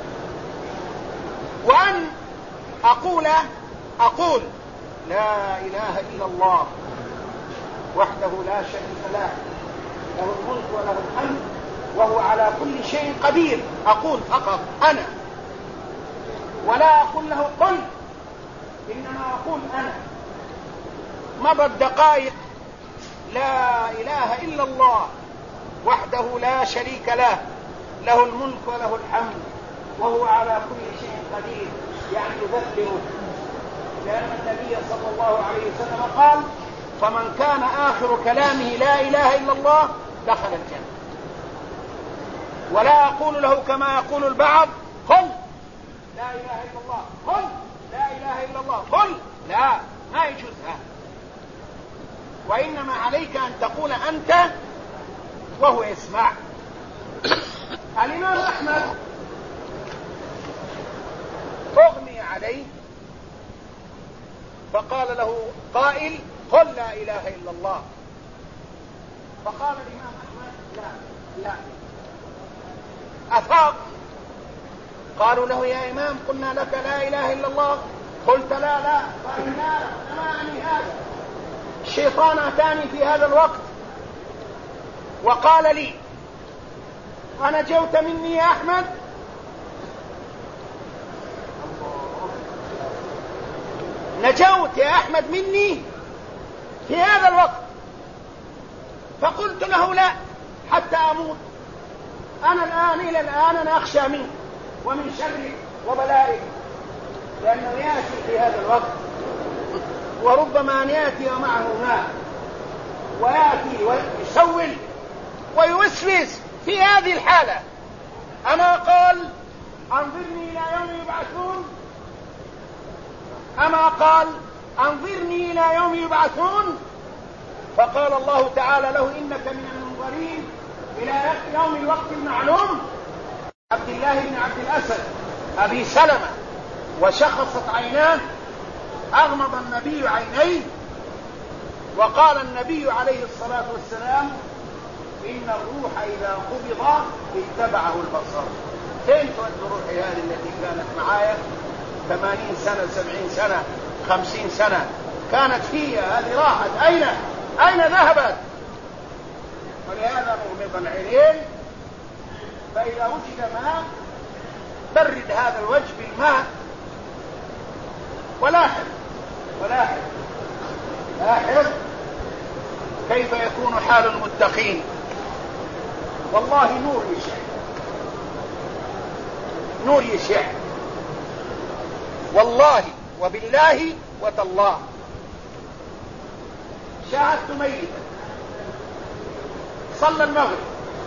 وأن أقول أقول لا إله إلا الله وحده لا شريك له، له الملك وله الحمد وهو على كل شيء قدير. أقول فقط أنا، ولا أقول له قل، إنما أقول أنا. مضت دقائق. لا إله إلا الله وحده لا شريك له، له الملك وله الحمد وهو على كل شيء قدير، يعني يذكره، لأن النبي صلى الله عليه وسلم قال: فمن كان آخر كلامه لا إله إلا الله دخل الجنة. ولا أقول له كما يقول البعض: قل لا إله إلا الله، قل لا إله إلا الله، قل. لا، ما يجوز هذا، وإنما عليك أن تقول أنت وهو يسمع. الإمام أحمد أغمي عليه فقال له قائل: قل لا إله إلا الله. فقال الإمام أحمد: لا لا. أفاق، قالوا له: يا إمام قلنا لك لا إله إلا الله، قلت لا لا. قال: لا، ما أعني هذا. الشيطان أتاني في هذا الوقت وقال لي: أنجوت مني يا أحمد؟ نجوت يا أحمد مني في هذا الوقت؟ فقلت له: لا، حتى أموت. أنا الآن إلى الآن أنا أخشى منك ومن شرك وبلائك، لأنه يأتي في هذا الوقت، وربما أن يأتي ومعه ماء، ويأتي ويسول ويوسوس في هذه الحالة. أما قال: أنظرني إلى يوم يبعثون، أما قال: أنظرني إلى يوم يبعثون. فقال الله تعالى له: إنك من المنظرين إلى يوم الوقت المعلوم. عبد الله بن عبد الأسد أبي سلمة وشخصت عيناه، أغمض النبي عينيه وقال النبي عليه الصلاة والسلام: إن الروح إذا قبض اتبعه البصر. فين تود روحي هذه التي كانت معايا ثمانين سنة سبعين سنة خمسين سنة كانت فيها، هذه راحت، أين أين ذهبت؟ ولهذا مغمض العينين، فإذا وجد ماء برد هذا الوجه بالماء. ولاحظ ولاحظ لاحظ كيف يكون حال المتقين. والله نور يشع، نور يشع، والله وبالله وتالله. شاهدت ميتا صلى المغرب،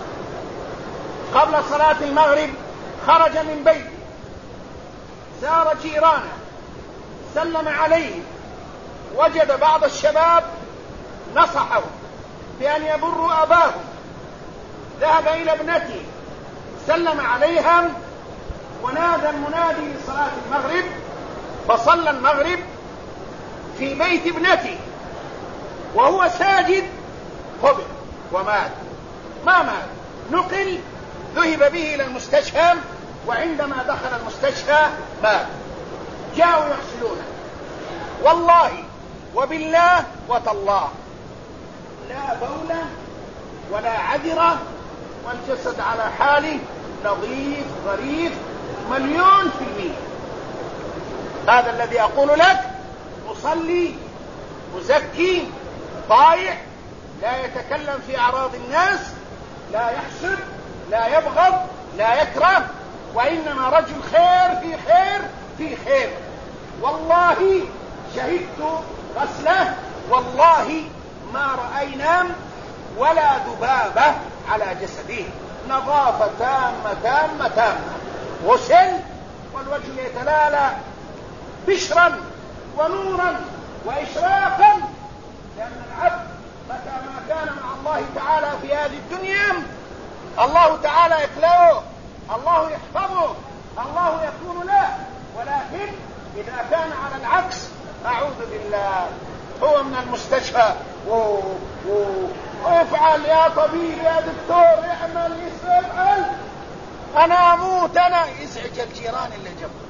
قبل صلاة المغرب خرج من بيته، زار جيرانه، سلم عليه، وجد بعض الشباب نصحه بأن يبروا أباهم، ذهب إلى ابنته سلم عليهم، ونادى المنادي لصلاة المغرب، فصلى المغرب في بيت ابنته وهو ساجد، قبل ومات. ما مات، نقل، ذهب به إلى المستشفى، وعندما دخل المستشفى مات. جاءوا يغسلونه، والله وبالله وتالله لا بولة ولا عذرة، والجسد على حاله نظيف ظريف مليون في المية. هذا الذي أقول لك، مصلي مزكي طائع، لا يتكلم في أعراض الناس، لا يحسد، لا يبغض، لا يكره، وإنما رجل خير في خير في خير. والله شهدت غسله، والله ما رأينا ولا ذبابة على جسده، نظافة تامة تامة تامة، غسل والوجه يتلالى بشرا ونورا وإشراقا، لأن العبد متى ما كان مع الله تعالى في هذه الدنيا الله تعالى يكلأه، الله يحفظه، الله يكون له. ولكن إذا كان على العكس، أعوذ بالله، هو من المستشفى و... و... ويفعل يا طبيب يا دكتور اعمل يفعل، أنا أموت، أنا يزعج الجيران اللي جنبه.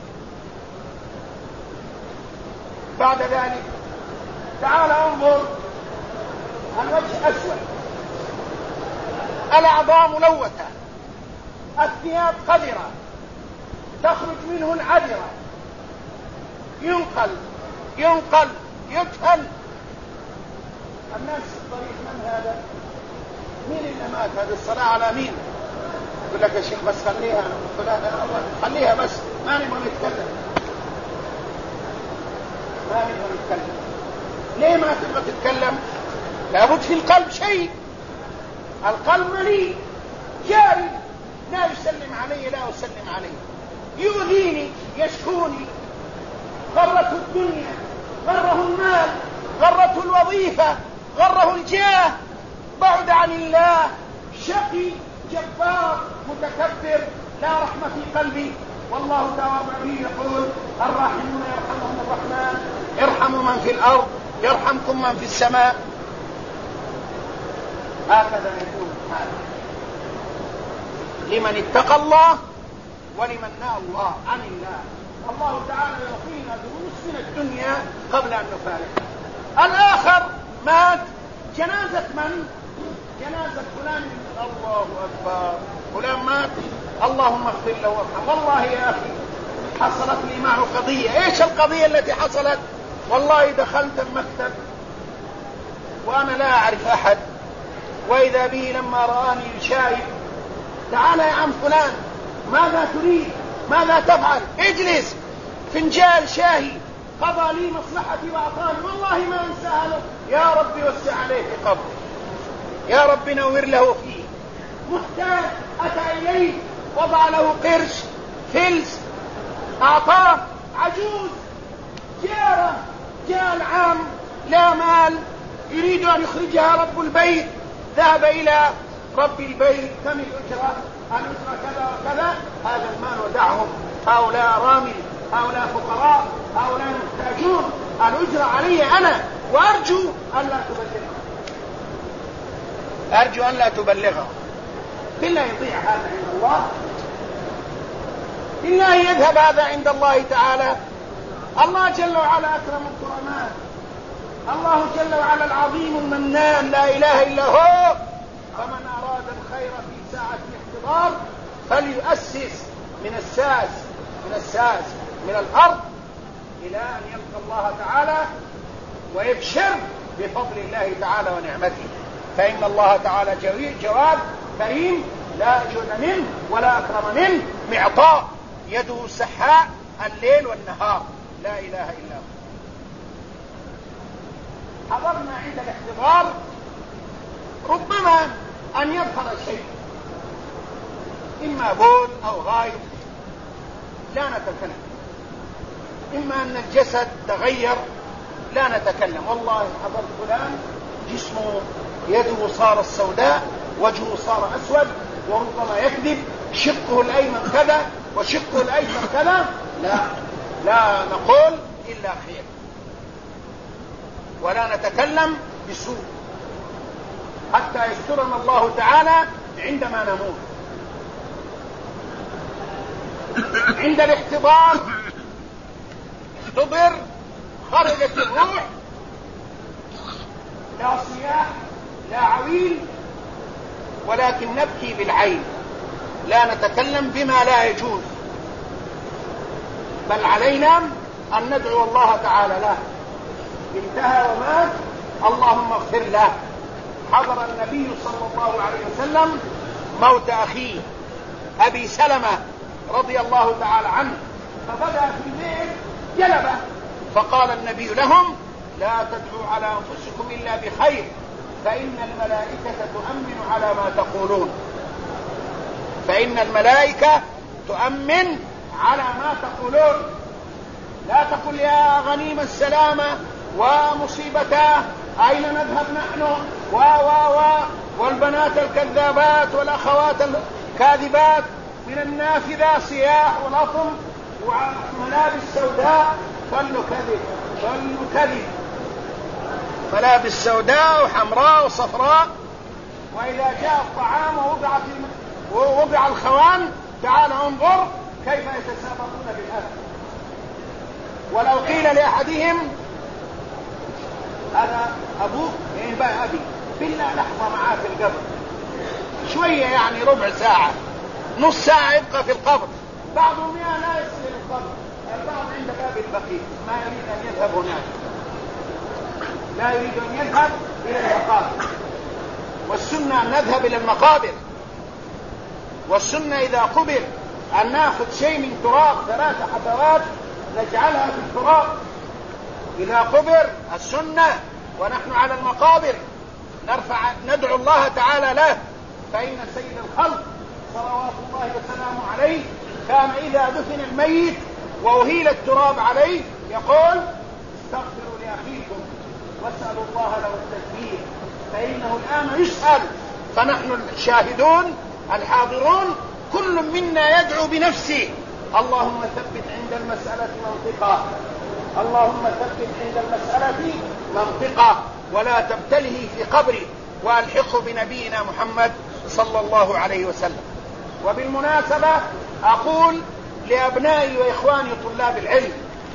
بعد ذلك تعال انظر، الوجه أسود، الأعضاء ملوثة، الثياب قذرة، تخرج منه العذرة، ينقل ينقل يدفن الناس في الطريق من هذا؟ مين اللي مات؟ هذه الصلاة على مين؟ يقول لك يا شيخ بس خليها خليها بس ما نبغى نتكلم ما نبغى نتكلم. ليه ما تبغى تتكلم؟ لابد في القلب شيء، القلب مليء جاري، لا يسلم علي لا أسلم عليه، يؤذيني يشكوني، غرته الدنيا، غره المال، غرته الوظيفة، غره الجاه، بعد عن الله، شقي جبار متكبر، لا رحمة في قلبي. والله تعالى يقول الراحمون يرحمهم الرحمن ارحموا من في الأرض يرحمكم من في السماء. هكذا يكون الحال لمن اتقى الله ولمن نهى الله عن الله. الله تعالى يعطينا دروس من الدنيا قبل أن نفارقها. الآخر مات، جنازة من؟ جنازة فلان. الله أكبر، فلان مات، اللهم اغفر له وارحمه. والله يا أخي حصلت لي معه قضية. إيش القضية التي حصلت؟ والله دخلت المكتب وأنا لا أعرف أحد، وإذا به لما رآني شايب، تعال يا عم فلان ماذا تريد؟ ماذا تفعل؟ اجلس، فنجان شاهي، قضى لي مصلحتي وأعطاني، والله ما أنساها له. يا رب وسع عليه في قبره، يا رب نور له فيه. محتاج أتى إليه وضع له قرش فلس أعطاه. عجوز جارة جاء العام لا مال يريد أن يخرجها رب البيت، ذهب إلى رب البيت كم الأجرة؟ الأجرة كذا وكذا، هذا المال ودعهم، هؤلاء رامل، هؤلاء فقراء، هؤلاء محتاجون، الأجرة علي أنا، وأرجو أن لا تبلغه، أرجو أن لا تبلغه. بالله يضيع هذا عند الله؟ بالله يذهب هذا عند الله تعالى؟ الله جل وعلا أكرم الكرماء، الله جل وعلا العظيم المنان، لا إله إلا هو. فمن أراد الخير في ساعة الاحتضار فليؤسس من الساس من الساس من الأرض إلى أن يلقى الله تعالى ويبشر بفضل الله تعالى ونعمته، فإن الله تعالى جواد كريم لا أجود منه ولا أكرم منه، معطاء يده سحاء الليل والنهار، لا إله إلا هو. حضرنا عند الاحتضار ربما أن يظهر شيء، إما بول أو غايب، لا نتكلم. إما أن الجسد تغير، لا نتكلم. والله حضرت فلان جسمه يده صار السوداء، وجهه صار أسود، وربما يكذب، شقه الأيمن كذا وشقه الأيسر كذا. لا لا نقول إلا خير، ولا نتكلم بسوء حتى يسترنا الله تعالى عندما نموت. عند الاحتضار احتضر، خرجت الروح، لا صياح لا عويل، ولكن نبكي بالعين، لا نتكلم بما لا يجوز، بل علينا أن ندعو الله تعالى له. انتهى ومات، اللهم اغفر له. حضر النبي صلى الله عليه وسلم موت أخيه أبي سلمة رضي الله تعالى عنه، فبدأ في البيت جلبه، فقال النبي لهم: لا تدعوا على أنفسكم إلا بخير، فإن الملائكة تؤمن على ما تقولون، فإن الملائكة تؤمن على ما تقولون. لا تقل يا غنيم السلامة ومصيبتاه أين نذهب نحن و و و والبنات الكذابات والأخوات الكاذبات من النافذة صياح ولطم وملابس سوداء. كل كذب كل كذب، ملابس سوداء وحمراء وصفراء. وإذا جاء الطعام ووضع ووضع الخوان، تعال انظر كيف يتسابقون بالأكل. ولو قيل لأحدهم هذا أبوك، يعني بقى أبي، بالله لحظة معاه في القبر شوية، يعني ربع ساعة نص ساعة يبقى في القبر. بعضهم لا يصل إلى القبر، البعض عند باب البقيع ما يريد أن يذهب هناك، لا يريد أن يذهب إلى المقابر، والسنة أن نذهب إلى المقابر، والسنة إذا قبر أن نأخذ شيء من تراب ثلاث حبوات نجعلها في التراب إذا قبر، السنة. ونحن على المقابر نرفع ندعو الله تعالى له، فإن سيد الخلق صلوات الله وسلامه عليه كان إذا دفن الميت وأهيل التراب عليه يقول استغفروا لأخيكم واسألوا الله له التثبيت، فإنه الآن يسأل. فنحن الشاهدون الحاضرون كل منا يدعو بنفسه اللهم ثبت عند المسألة منطقة، اللهم ثبت عند المسألة منطقة، ولا تبتله في قبره، وألحقه بنبينا محمد صلى الله عليه وسلم. وبالمناسبة أقول لأبنائي وإخواني طلاب العلم،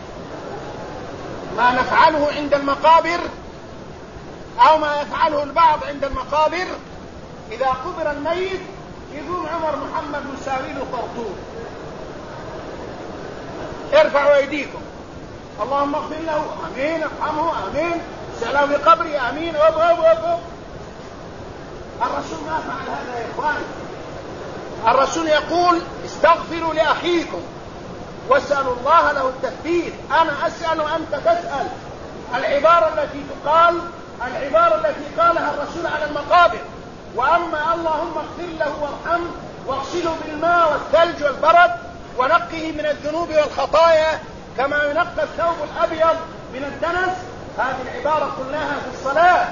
ما نفعله عند المقابر أو ما يفعله البعض عند المقابر، إذا قبر الميت يقوم عمر محمد مساوي له طرطور، ارفعوا أيديكم اللهم اغفر له، امين، ارحمه، امين، سلام في قبري، امين، أب أب أب. الرسول ما فعل هذا يا اخوان. الرسول يقول استغفروا لاخيكم واسالوا الله له التثبيت. انا اسال وانت تسال. العباره التي تقال العباره التي قالها الرسول على المقابر. واما اللهم اغفر له وارحمه واغسله بالماء والثلج والبرد ونقه من الذنوب والخطايا كما ينقى الثوب الأبيض من الدنس، هذه العبارة قلناها في الصلاة.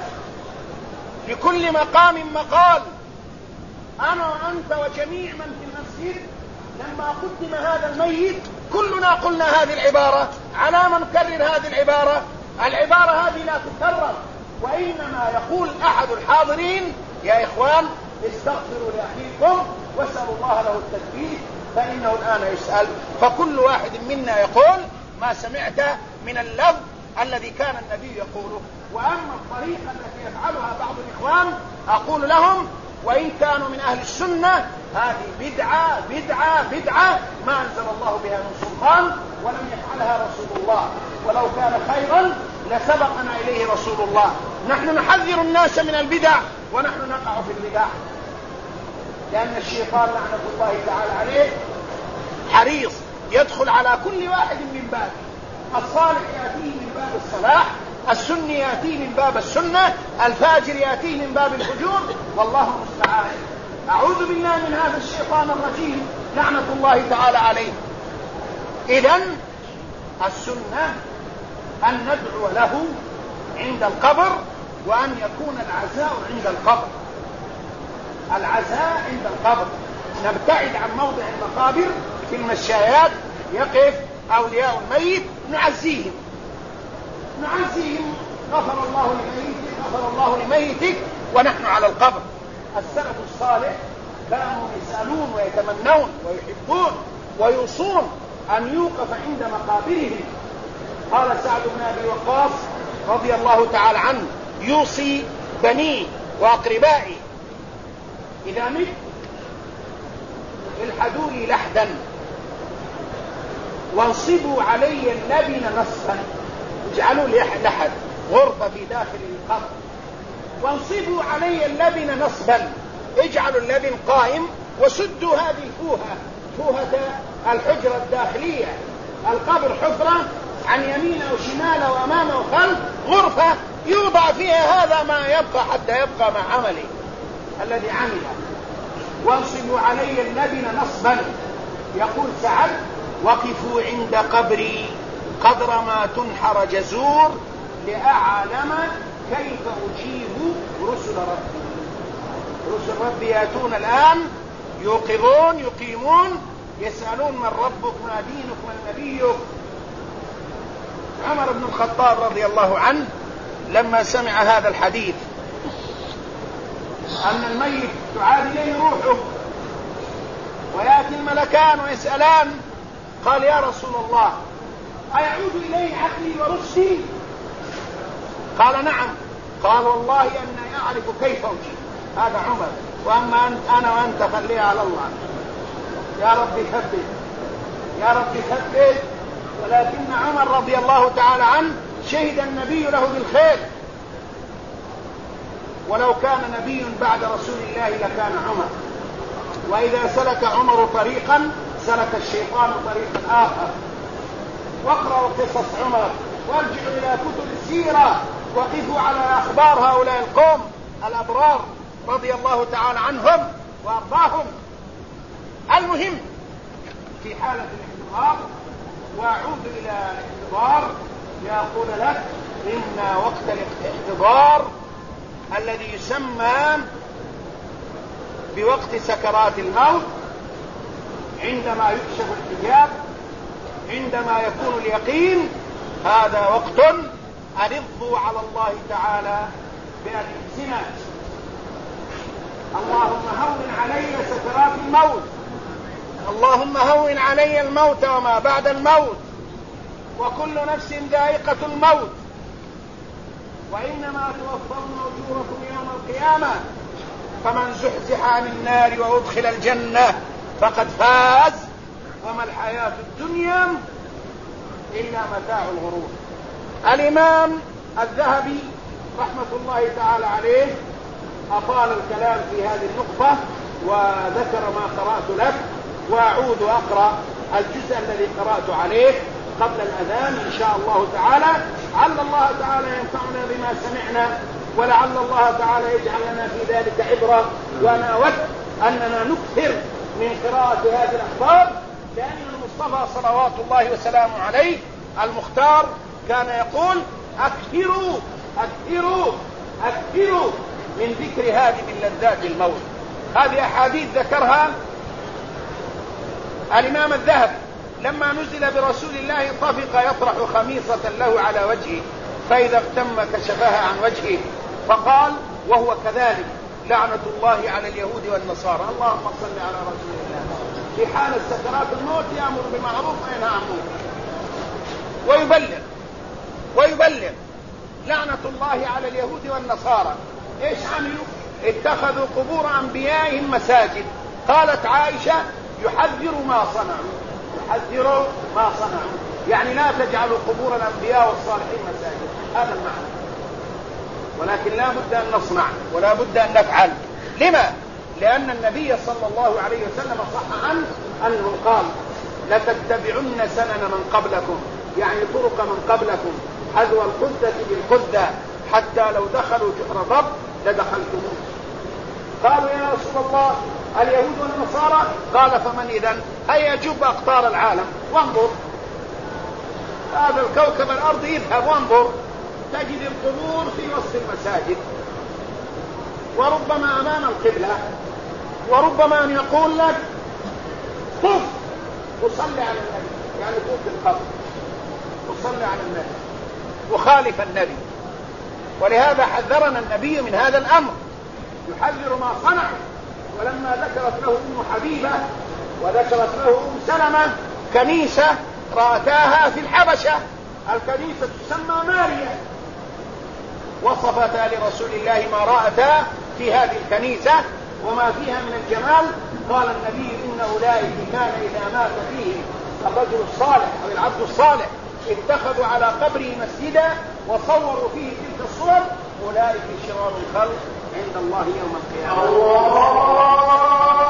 لكل مقام مقال. أنا وأنت وجميع من في المسجد لما قدم هذا الميت كلنا قلنا هذه العبارة. على من كرر هذه العبارة؟ العبارة هذه لا تكرر، وإنما يقول أحد الحاضرين يا إخوان استغفروا لأخيكم واسألوا الله له التثبيت، فإنه الآن يسأل. فكل واحد منا يقول ما سمعت من اللفظ الذي كان النبي يقوله. وأما الطريقة التي يفعلها بعض الإخوان أقول لهم وإن كانوا من أهل السنة هذه بدعة بدعة بدعة ما أنزل الله بها من سلطان، ولم يفعلها رسول الله، ولو كان خيرا لسبقنا إليه رسول الله. نحن نحذر الناس من البدع ونحن نقع في البدع، لأن الشيطان لعنة الله تعالى عليه حريص يدخل على كل واحد من باب. الصالح يأتيه من باب الصلاح، السني يأتيه من باب السنة، الفاجر يأتيه من باب الفجور، والله المستعان. أعوذ بالله من هذا الشيطان الرجيم لعنة الله تعالى عليه. إذن السنة أن ندعو له عند القبر، وأن يكون العزاء عند القبر. العزاء عند القبر، نبتعد عن موضع المقابر في المشايات يقف أولياء الميت نعزيهم نعزيهم غفر الله لميتك غفر الله لميتك ونحن على القبر. السلف الصالح كانوا يسألون ويتمنون ويحبون ويوصون أن يوقف عند مقابرهم. قال سعد بن أبي وقاص رضي الله تعالى عنه يوصي بنيه وأقربائي إذا مت الحدوا لي لحدا وانصبوا علي اللبن نصبا، اجعلوا لي لحد غرفة في داخل القبر، وانصبوا علي اللبن نصبا، اجعلوا اللبن قائم وسدوا هذه الفوهة، فوهة الحجرة الداخلية. القبر حفرة عن يمين أو شمال وأمام وخلف، غرفة يوضع فيها هذا ما يبقى حتى يبقى مع عمله الذي عمله. وانصبوا علي اللبن نصبا. يقول سعد وقفوا عند قبري قدر ما تنحر جزور لأعلم كيف أجيب رسل ربي. رسل ربي يأتون الآن يوقظون يقيمون يسألون من ربك ما دينك من نبيك. عمر بن الخطاب رضي الله عنه لما سمع هذا الحديث أن الميت تعاد إليه روحه ويأتي الملكان ويسألان، قال يا رسول الله أيعود إليه عقلي ورشدي؟ قال نعم. قال والله أني أعرف كيف أجيب. هذا عمر. وأما أنت أنا وأنت خليها على الله. يا رب ثبت يا رب ثبت. ولكن عمر رضي الله تعالى عنه شهد النبي له بالخير، ولو كان نبي بعد رسول الله لكان عمر، وإذا سلك عمر طريقا سلك الشيطان طريقا آخر. واقرأوا قصص عمر وارجعوا إلى كتب السيرة وقفوا على أخبار هؤلاء القوم الأبرار رضي الله تعالى عنهم وأرضاهم. المهم في حالة الاحتضار، وأعود إلى الاحتضار لأقول لك إن وقت الاحتضار الذي يسمى بوقت سكرات الموت، عندما يكشف الحجاب، عندما يكون اليقين، هذا وقت ألظوا على الله تعالى بالألسنة. اللهم هون علي سكرات الموت، اللهم هون علي الموت وما بعد الموت، وكل نفس ذائقة الموت، وإنما توفون أجوركم يوم القيامة، فمن زحزح عن النار وأدخل الجنة فقد فاز، وما الحياة الدنيا إلا متاع الغرور. الإمام الذهبي رحمة الله تعالى عليه أطال الكلام في هذه النقطة وذكر ما قرأت لك، وأعود وأقرأ الجزء الذي قرأت عليه قبل الأذان إن شاء الله تعالى. لعل الله تعالى ينفعنا بما سمعنا، ولعل الله تعالى يجعل لنا في ذلك عبرة. وأنا أود أننا نكثر من قراءة هذه الأخبار، لأن المصطفى صلوات الله وسلامه عليه المختار كان يقول أكثروا أكثروا أكثروا من ذكر هذه اللذات الموت. هذه أحاديث ذكرها الإمام الذهبي لما نزل برسول الله طفق يطرح خميصة له على وجهه، فإذا اغتم كشفها عن وجهه، فقال وهو كذلك لعنة الله على اليهود والنصارى. اللهم صل على رسول الله. في حال سكرات الموت يأمر بمعروف وينهى عن منكر ويبلغ ويبلغ لعنة الله على اليهود والنصارى. ايش عملوا؟ اتخذوا قبور انبيائهم مساجد. قالت عائشة يحذر ما صنعوا، يحذر ما صنعوا، يعني لا تجعلوا قبور الانبياء والصالحين مساجد، هذا المعنى. ولكن لا بد ان نصنع ولا بد ان نفعل. لما؟ لان النبي صلى الله عليه وسلم صح عنه انه قال لتتبعن سنن من قبلكم، يعني طرق من قبلكم حذو القدة بالقدة، حتى لو دخلوا جحر ضب لدخلتموه. قالوا يا رسول الله اليهود والنصارى؟ قال فمن إذن؟ هيا جب أقطار العالم وانظر، هذا الكوكب الأرض، اذهب وانظر تجد القبور في وسط المساجد، وربما أمام القبلة، وربما أن يقول لك طف وصلي على النبي، يعني طف القبر وصلي على النبي وخالف النبي. ولهذا حذرنا النبي من هذا الأمر، يحذر ما صنع. ولما ذكرت له أم حبيبة وذكرت له أم سلمة كنيسة رأتاها في الحبشة، الكنيسة تسمى ماريا، وصفتا لرسول الله ما رأتا في هذه الكنيسة وما فيها من الجمال. قال النبي إن أولئك كان إذا مات فيهم الرجل الصالح أو العبد الصالح اتخذوا على قبره مسجدا وصوروا فيه تلك الصور، أولئك شرار الخلق عند الله يوم القيامة. الله